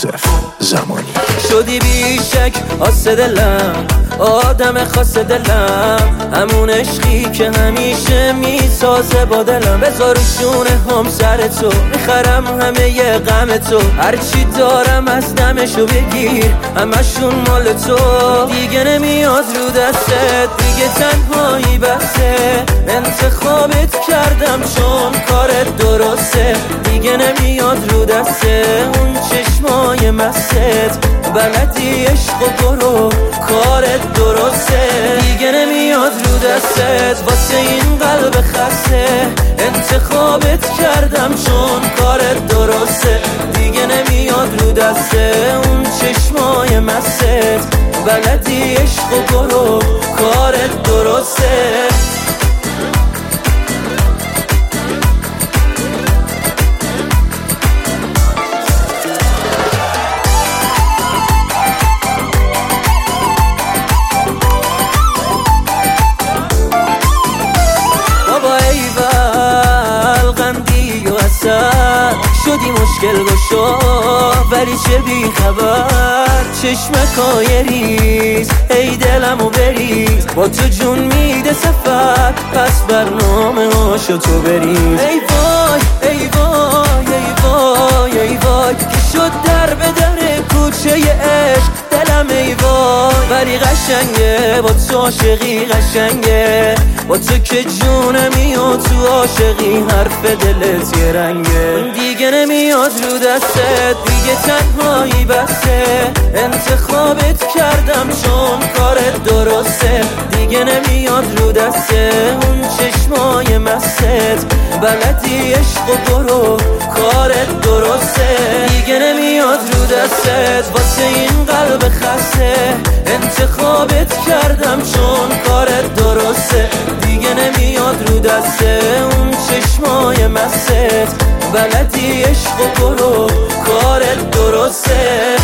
یوسف زمانی. شدی بیشک آس دلم، آدم خاص دلم، همون عشقی که همیشه میسازه با دلم. بذار شونه هم سر تو، میخرم همه ی غم تو، هرچی دارم از دمشو بگیر، همشون مال تو. دیگه نمیاد رو دستت، دیگه تنهایی بسه، انتخابت کردم چون کارت درسته. دیگه نمیاد رو دسته اون چشمای مست، بلدی عشق و برو کارت درسته. دیگه نمیاد رو دستت واسه این قلب خسته، انتخابت کردم چون کارت درسته. دیگه نمیاد رو دسته اون چشمای مست، بلدی عشق و برو کارت درسته. شدی مشکل گشا ولی چه بی خبر، چشمکای ریز ای دلمو بریز، با تو جون میده سفر، پس برنامه هاشو تو بریز. ای وای ای وای ای وای ای وای که شد در به در کوچه عشق دلم ای وای. ولی قشنگه با تو عاشقی قشنگه، با تو که جونمی و تو عاشقی حرف دلت یه رنگه. دیگه نمیاد رو دستت، دیگه تنهایی بسه، انتخابت کردم چون کارت درسته. دیگه نمیاد رو دسته اون چشمای مست، بلدی عشق و برو کارت درسته. دیگه نمیاد رو دستت واسه این قلب خسته، انتخابت کردم چون کارت درسته. دیگه نمیاد رو دسته اون چشمای مست، بلدی عشق و برو کارت درسته.